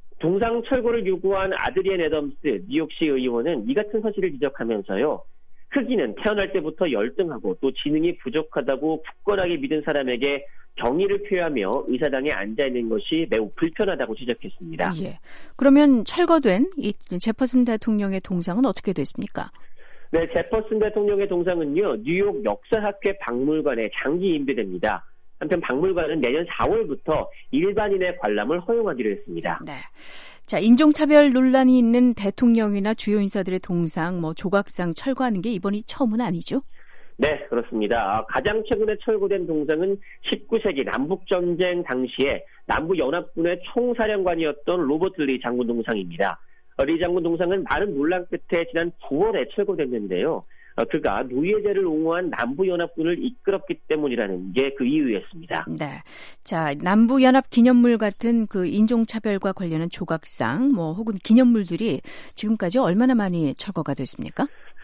동상 철거를 요구한 아드리엔 애덤스 뉴욕시 의원은 이 같은 사실을 지적하면서요. 흑인은 태어날 때부터 열등하고 또 지능이 부족하다고 굳건하게 믿은 사람에게 경의를 표하며 의사당에 앉아있는 것이 매우 불편하다고 지적했습니다. 예. 그러면 철거된 이 제퍼슨 대통령의 동상은 어떻게 됐습니까? 네, 제퍼슨 대통령의 동상은요, 뉴욕 역사학회 박물관에 장기 임대됩니다. 한편 박물관은 내년 4월부터 일반인의 관람을 허용하기로 했습니다. 네. 자, 인종차별 논란이 있는 대통령이나 주요 인사들의 동상, 조각상 철거하는 게 이번이 처음은 아니죠? 네, 그렇습니다. 가장 최근에 철거된 동상은 19세기 남북전쟁 당시에 남부연합군의 총사령관이었던 로버트 리 장군 동상입니다. 리 장군 동상은 많은 논란 끝에 지난 9월에 철거됐는데요. 그가 노예제를 옹호한 남부연합군을 이끌었기 때문이라는 게 그 이유였습니다. 네. 자, 남부연합 기념물 같은 그 인종차별과 관련한 조각상, 혹은 기념물들이 지금까지 얼마나 많이 철거가 됐습니까?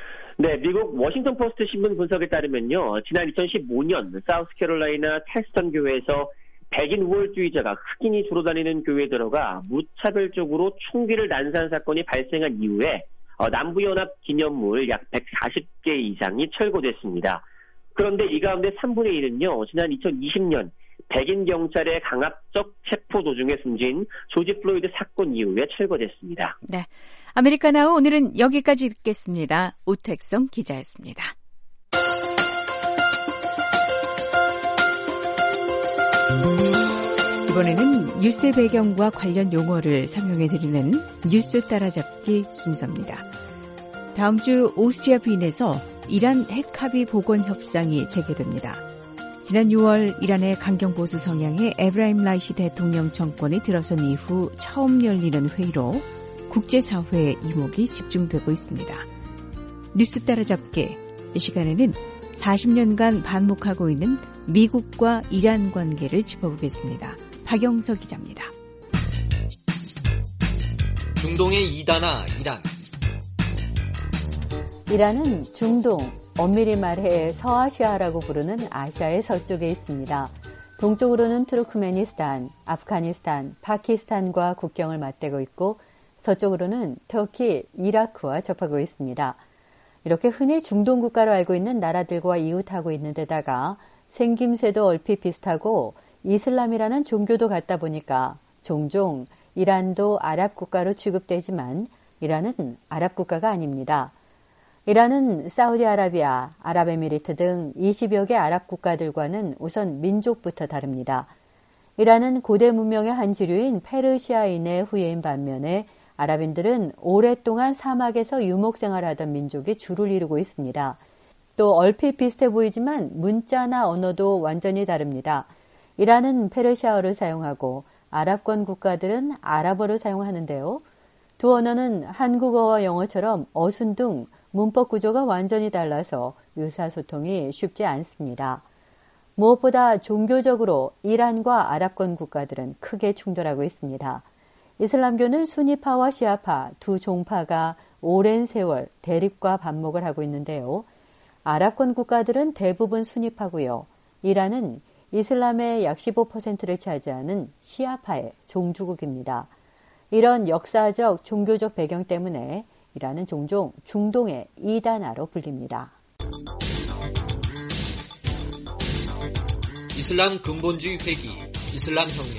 네, 미국 워싱턴 포스트 신문 분석에 따르면요. 지난 2015년 사우스캐롤라이나 텔스턴 교회에서 백인 우월주의자가 흑인이 주로 다니는 교회에 들어가 무차별적으로 총기를 난사한 사건이 발생한 이후에 남부연합 기념물 약 140개 이상이 철거됐습니다. 그런데 이 가운데 3분의 1은요. 지난 2020년 백인 경찰의 강압적 체포 도중에 숨진 조지 플로이드 사건 이후에 철거됐습니다. 네, 아메리카나우 오늘은 여기까지 듣겠습니다. 오택성 기자였습니다. 이번에는 뉴스의 배경과 관련 용어를 설명해드리는 뉴스 따라잡기 순서입니다. 다음 주 오스트리아 빈에서 이란 핵합의 복원 협상이 재개됩니다. 지난 6월 이란의 강경보수 성향의 에브라임 라이시 대통령 정권이 들어선 이후 처음 열리는 회의로 국제사회의 이목이 집중되고 있습니다. 뉴스 따라잡기, 이 시간에는 40년간 반목하고 있는 미국과 이란 관계를 짚어보겠습니다. 박영서 기자입니다. 중동의 이다나 이란. 이란은 중동, 엄밀히 말해 서아시아라고 부르는 아시아의 서쪽에 있습니다. 동쪽으로는 투르크메니스탄, 아프가니스탄, 파키스탄과 국경을 맞대고 있고 서쪽으로는 터키, 이라크와 접하고 있습니다. 이렇게 흔히 중동 국가로 알고 있는 나라들과 이웃하고 있는 데다가 생김새도 얼핏 비슷하고 이슬람이라는 종교도 같다 보니까 종종 이란도 아랍 국가로 취급되지만 이란은 아랍 국가가 아닙니다. 이란은 사우디아라비아, 아랍에미리트 등 20여 개 아랍 국가들과는 우선 민족부터 다릅니다. 이란은 고대 문명의 한 지류인 페르시아인의 후예인 반면에 아랍인들은 오랫동안 사막에서 유목 생활하던 민족이 주를 이루고 있습니다. 또 얼핏 비슷해 보이지만 문자나 언어도 완전히 다릅니다. 이란은 페르시아어를 사용하고 아랍권 국가들은 아랍어를 사용하는데요. 두 언어는 한국어와 영어처럼 어순 등 문법 구조가 완전히 달라서 의사소통이 쉽지 않습니다. 무엇보다 종교적으로 이란과 아랍권 국가들은 크게 충돌하고 있습니다. 이슬람교는 수니파와 시아파 두 종파가 오랜 세월 대립과 반목을 하고 있는데요. 아랍권 국가들은 대부분 수니파고요. 이란은 이슬람의 약 15%를 차지하는 시아파의 종주국입니다. 이런 역사적, 종교적 배경 때문에 이란은 종종 중동의 이단아로 불립니다. 이슬람 근본주의 회기, 이슬람 혁명.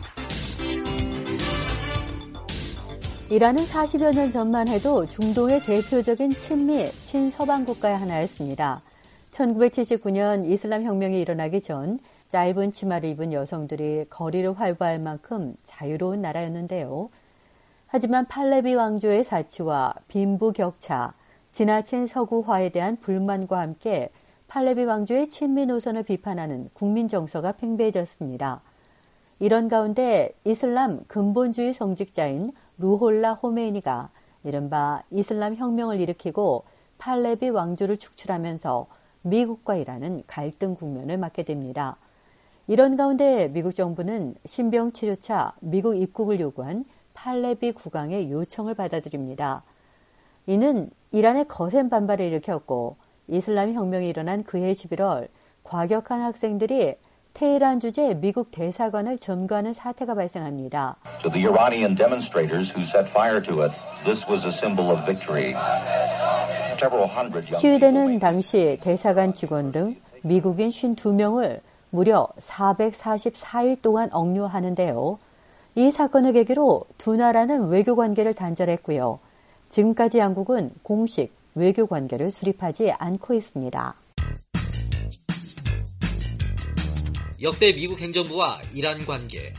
이란은 40여 년 전만 해도 중동의 대표적인 친미, 친서방 국가의 하나였습니다. 1979년 이슬람 혁명이 일어나기 전 짧은 치마를 입은 여성들이 거리를 활보할 만큼 자유로운 나라였는데요. 하지만 팔레비 왕조의 사치와 빈부격차, 지나친 서구화에 대한 불만과 함께 팔레비 왕조의 친미 노선을 비판하는 국민 정서가 팽배해졌습니다. 이런 가운데 이슬람 근본주의 성직자인 루홀라 호메이니가 이른바 이슬람 혁명을 일으키고 팔레비 왕조를 축출하면서 미국과 이란은 갈등 국면을 맞게 됩니다. 이런 가운데 미국 정부는 신병치료차 미국 입국을 요구한 팔레비 국왕의 요청을 받아들입니다. 이는 이란의 거센 반발을 일으켰고 이슬람 혁명이 일어난 그해 11월 과격한 학생들이 테헤란 주재 미국 대사관을 점거하는 사태가 발생합니다. To the Iranian demonstrators who set fire to it, this was a symbol of victory. 시위대는 당시 대사관 직원 등 미국인 52명을 무려 444일 동안 억류하는데요. 이 사건을 계기로 두 나라는 외교 관계를 단절했고요. 지금까지 양국은 공식 외교 관계를 수립하지 않고 있습니다. 역대 미국 행정부와 이란 관계.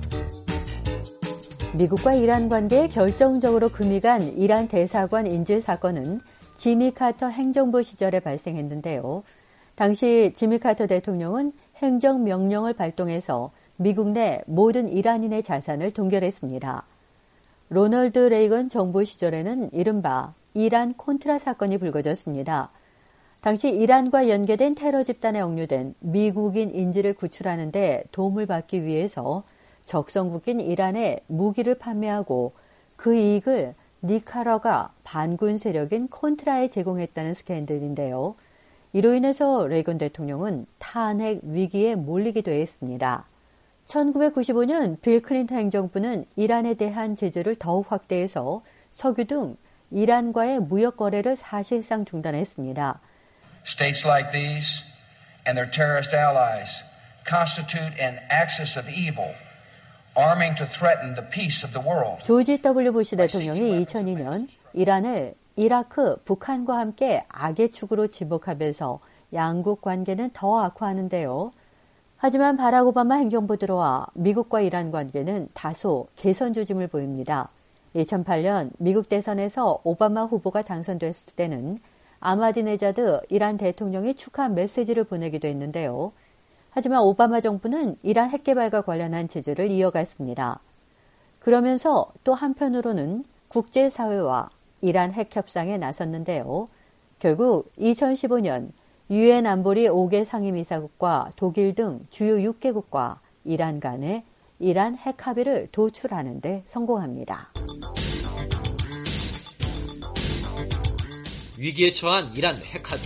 미국과 이란 관계에 결정적으로 금이 간 이란 대사관 인질 사건은 지미 카터 행정부 시절에 발생했는데요. 당시 지미 카터 대통령은 행정명령을 발동해서 미국 내 모든 이란인의 자산을 동결했습니다. 로널드 레이건 정부 시절에는 이른바 이란 콘트라 사건이 불거졌습니다. 당시 이란과 연계된 테러 집단에 억류된 미국인 인질을 구출하는 데 도움을 받기 위해서 적성국인 이란에 무기를 판매하고 그 이익을 니카라과 반군 세력인 콘트라에 제공했다는 스캔들인데요. 이로 인해서 레이건 대통령은 탄핵 위기에 몰리기도 했습니다. 1995년 빌 클린턴 행정부는 이란에 대한 제재를 더욱 확대해서 석유 등 이란과의 무역 거래를 사실상 중단했습니다. States like these and their terrorist allies constitute an axis of evil, arming to threaten the peace of the world. 조지 W. 부시 대통령이 2002년 이란을 이라크, 북한과 함께 악의 축으로 지목하면서 양국 관계는 더 악화하는데요. 하지만 바락 오바마 행정부 들어와 미국과 이란 관계는 다소 개선 조짐을 보입니다. 2008년 미국 대선에서 오바마 후보가 당선됐을 때는 아마디네자드 이란 대통령이 축하 메시지를 보내기도 했는데요. 하지만 오바마 정부는 이란 핵개발과 관련한 제재를 이어갔습니다. 그러면서 또 한편으로는 국제사회와 이란 핵협상에 나섰는데요. 결국 2015년 유엔 안보리 5개 상임이사국과 독일 등 주요 6개국과 이란 간에 이란 핵합의를 도출하는 데 성공합니다. 위기에 처한 이란 핵합의.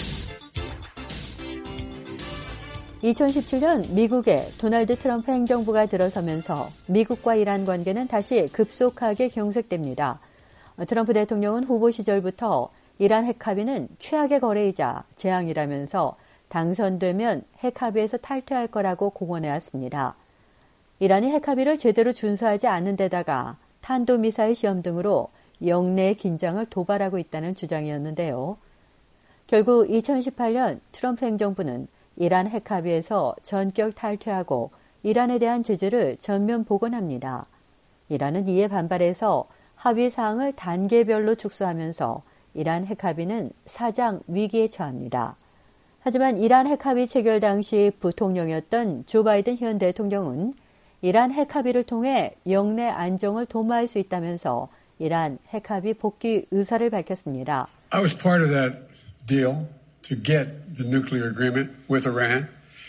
2017년 미국의 도널드 트럼프 행정부가 들어서면서 미국과 이란 관계는 다시 급속하게 경색됩니다. 트럼프 대통령은 후보 시절부터 이란 핵합의는 최악의 거래이자 재앙이라면서 당선되면 핵합의에서 탈퇴할 거라고 공언해왔습니다. 이란이 핵합의를 제대로 준수하지 않는 데다가 탄도미사일 시험 등으로 영내 긴장을 도발하고 있다는 주장이었는데요. 결국 2018년 트럼프 행정부는 이란 핵합의에서 전격 탈퇴하고 이란에 대한 제재를 전면 복원합니다. 이란은 이에 반발해서 합의 사항을 단계별로 축소하면서 이란 핵합의는 사장 위기에 처합니다. 하지만 이란 핵합의 체결 당시 부통령이었던 조 바이든 현 대통령은 이란 핵합의를 통해 영내 안정을 도모할 수 있다면서 이란 핵합의 복귀 의사를 밝혔습니다. I was part of that deal to get the nuclear agreement with Iran.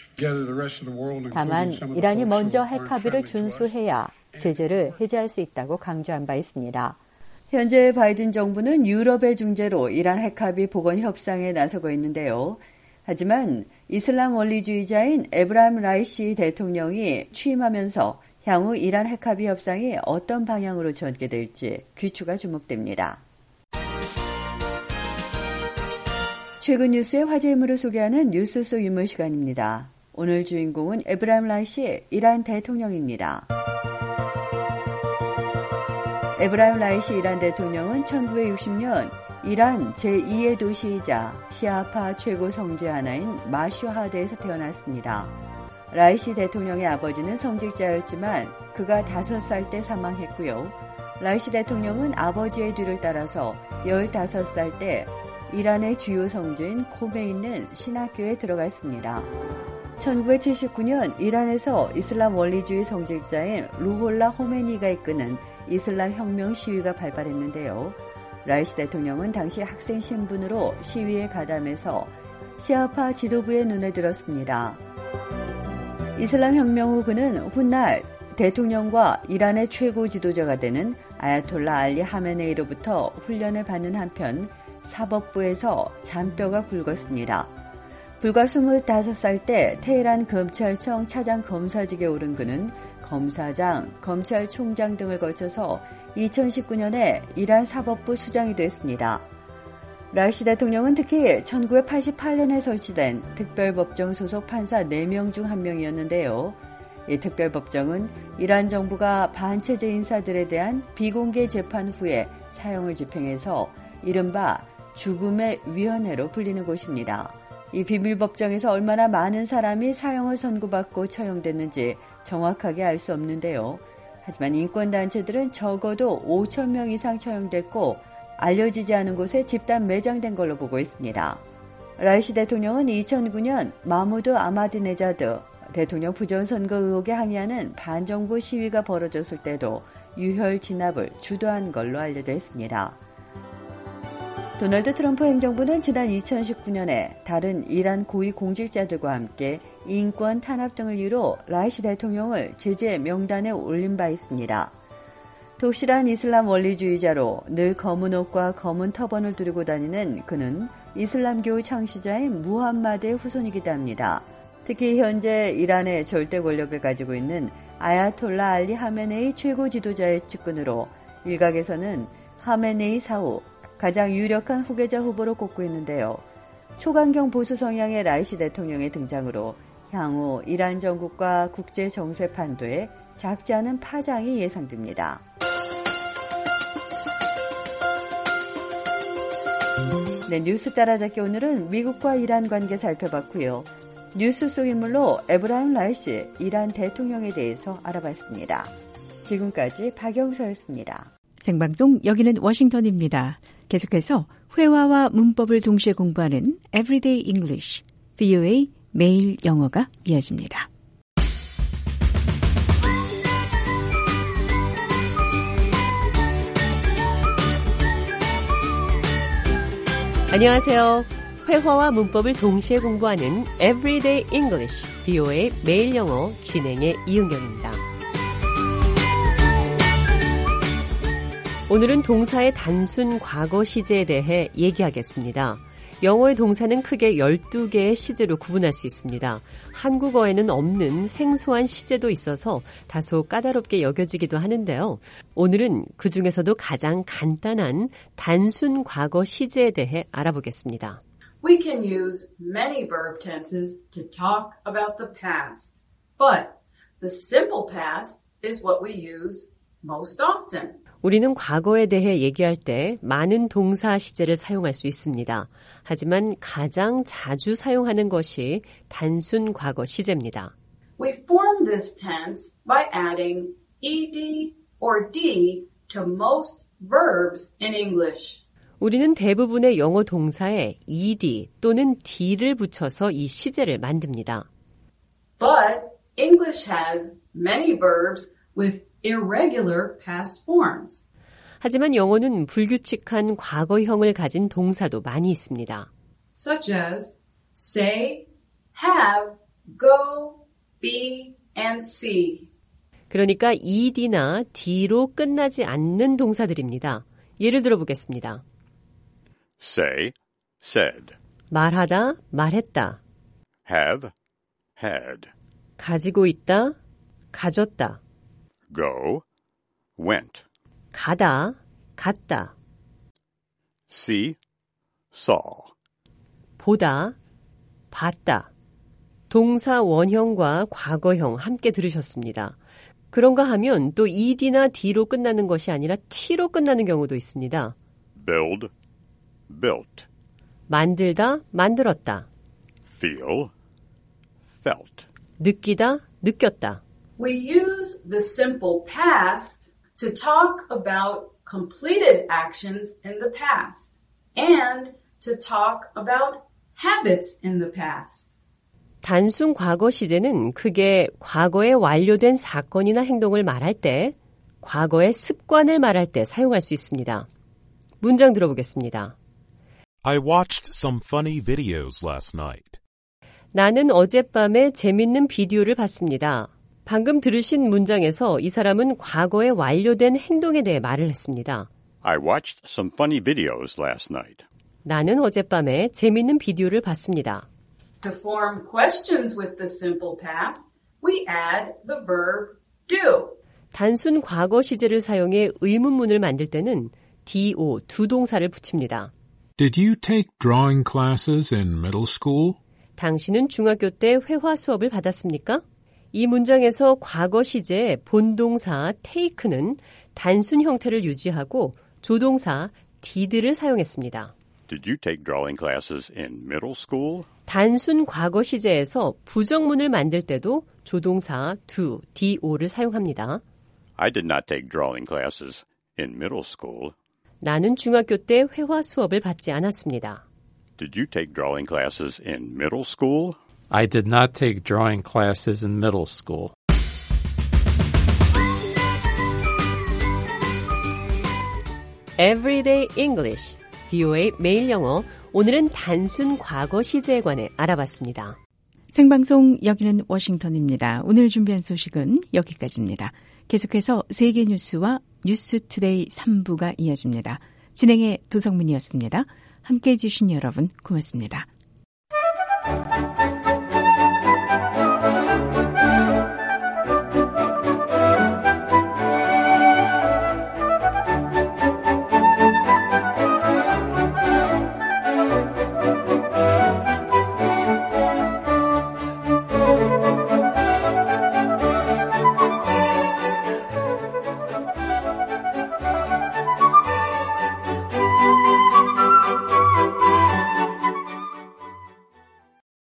다만 이란이 먼저 핵합의를 준수해야 제재를 해제할 수 있다고 강조한 바 있습니다. 현재 바이든 정부는 유럽의 중재로 이란 핵합의 복원 협상에 나서고 있는데요. 하지만 이슬람 원리주의자인 에브라임 라이시 대통령이 취임하면서 향후 이란 핵합의 협상이 어떤 방향으로 전개될지 귀추가 주목됩니다. 최근 뉴스의 화제 인물을 소개하는 뉴스 속 인물 시간입니다. 오늘 주인공은 에브라임 라이시 이란 대통령입니다. 에브라임 라이시 이란 대통령은 1960년 이란 제2의 도시이자 시아파 최고 성지 하나인 마슈하드에서 태어났습니다. 라이시 대통령의 아버지는 성직자였지만 그가 5살 때 사망했고요. 라이시 대통령은 아버지의 뒤를 따라서 15살 때 이란의 주요 성지인 콤에 있는 신학교에 들어갔습니다. 1979년 이란에서 이슬람 원리주의 성직자인 루홀라 호메니가 이끄는 이슬람 혁명 시위가 발발했는데요. 라이시 대통령은 당시 학생 신분으로 시위에 가담해서 시아파 지도부의 눈에 들었습니다. 이슬람 혁명 후 그는 훗날 대통령과 이란의 최고 지도자가 되는 아야톨라 알리 하메네이로부터 훈련을 받는 한편 사법부에서 잔뼈가 굵었습니다. 불과 25살 때 테헤란 검찰청 차장 검사직에 오른 그는 검사장, 검찰총장 등을 거쳐서 2019년에 이란 사법부 수장이 됐습니다. 라이시 대통령은 특히 1988년에 설치된 특별법정 소속 판사 4명 중 1명이었는데요. 이 특별법정은 이란 정부가 반체제 인사들에 대한 비공개 재판 후에 사형을 집행해서 이른바 죽음의 위원회로 불리는 곳입니다. 이 비밀법정에서 얼마나 많은 사람이 사형을 선고받고 처형됐는지 정확하게 알 수 없는데요. 하지만 인권단체들은 적어도 5,000명 이상 처형됐고 알려지지 않은 곳에 집단 매장된 걸로 보고 있습니다. 라이시 대통령은 2009년 마무드 아마디네자드 대통령 부정선거 의혹에 항의하는 반정부 시위가 벌어졌을 때도 유혈 진압을 주도한 걸로 알려져 있습니다. 도널드 트럼프 행정부는 지난 2019년에 다른 이란 고위 공직자들과 함께 인권 탄압 등을 이유로 라이시 대통령을 제재 명단에 올린 바 있습니다. 독실한 이슬람 원리주의자로 늘 검은 옷과 검은 터번을 두르고 다니는 그는 이슬람교 창시자인 무함마드의 후손이기도 합니다. 특히 현재 이란의 절대 권력을 가지고 있는 아야톨라 알리 하메네이 최고 지도자의 측근으로 일각에서는 하메네이 사후 가장 유력한 후계자 후보로 꼽고 있는데요. 초강경 보수 성향의 라이시 대통령의 등장으로 향후 이란 정국과 국제 정세 판도에 작지 않은 파장이 예상됩니다. 네, 뉴스 따라잡기 오늘은 미국과 이란 관계 살펴봤고요. 뉴스 속 인물로 에브라임 라이시 이란 대통령에 대해서 알아봤습니다. 지금까지 박영서였습니다. 생방송 여기는 워싱턴입니다. 계속해서 회화와 문법을 동시에 공부하는 Everyday English, VOA 매일 영어가 이어집니다. 안녕하세요. 회화와 문법을 동시에 공부하는 Everyday English, VOA 매일 영어 진행의 이은경입니다. 오늘은 동사의 단순 과거 시제에 대해 얘기하겠습니다. 영어의 동사는 크게 12개의 시제로 구분할 수 있습니다. 한국어에는 없는 생소한 시제도 있어서 다소 까다롭게 여겨지기도 하는데요. 오늘은 그중에서도 가장 간단한 단순 과거 시제에 대해 알아보겠습니다. We can use many verb tenses to talk about the past, but the simple past is what we use most often. 우리는 과거에 대해 얘기할 때 많은 동사 시제를 사용할 수 있습니다. 하지만 가장 자주 사용하는 것이 단순 과거 시제입니다. We form this tense by adding ed or d to most verbs in English. 우리는 대부분의 영어 동사에 ed 또는 d를 붙여서 이 시제를 만듭니다. But English has many verbs with irregular past forms. 하지만 영어는 불규칙한 과거형을 가진 동사도 많이 있습니다. Such as say, have, go, be, and see. 그러니까 ed나 d로 끝나지 않는 동사들입니다. 예를 들어 보겠습니다. Say, said. 말하다, 말했다. Have, had. 가지고 있다, 가졌다. Go, went. 가다, 갔다. See, saw. 보다, 봤다. 동사 원형과 과거형 함께 들으셨습니다. 그런가 하면 또 ed나 d로 끝나는 것이 아니라 t로 끝나는 경우도 있습니다. Build, built. 만들다, 만들었다. Feel, felt. 느끼다, 느꼈다. We use the simple past to talk about completed actions in the past and to talk about habits in the past. 단순 과거 시제는 크게 과거에 완료된 사건이나 행동을 말할 때, 과거의 습관을 말할 때 사용할 수 있습니다. 문장 들어보겠습니다. I watched some funny videos last night. 나는 어젯밤에 재밌는 비디오를 봤습니다. 방금 들으신 문장에서 이 사람은 과거에 완료된 행동에 대해 말을 했습니다. I watched some funny videos last night. 나는 어젯밤에 재밌는 비디오를 봤습니다. To form questions with the simple past, we add the verb do. 단순 과거 시제를 사용해 의문문을 만들 때는 do, 두 동사를 붙입니다. Did you take drawing classes in middle school? 당신은 중학교 때 회화 수업을 받았습니까? 이 문장에서 과거 시제 본동사 take는 단순 형태를 유지하고 조동사 did를 사용했습니다. Did you take drawing classes in middle school? 단순 과거 시제에서 부정문을 만들 때도 조동사 do, do를 사용합니다. I did not take drawing classes in middle school. 나는 중학교 때 회화 수업을 받지 않았습니다. Did you take drawing classes in middle school? I did not take drawing classes in middle school. Everyday English, VOA 매일 영어. 오늘은 단순 과거 시제에 관해 알아봤습니다. 생방송 여기는 워싱턴입니다. 오늘 준비한 소식은 여기까지입니다. 계속해서 세계 뉴스와 뉴스투데이 3부가 이어집니다. 진행의 도성문이었습니다. 함께해 주신 여러분 고맙습니다.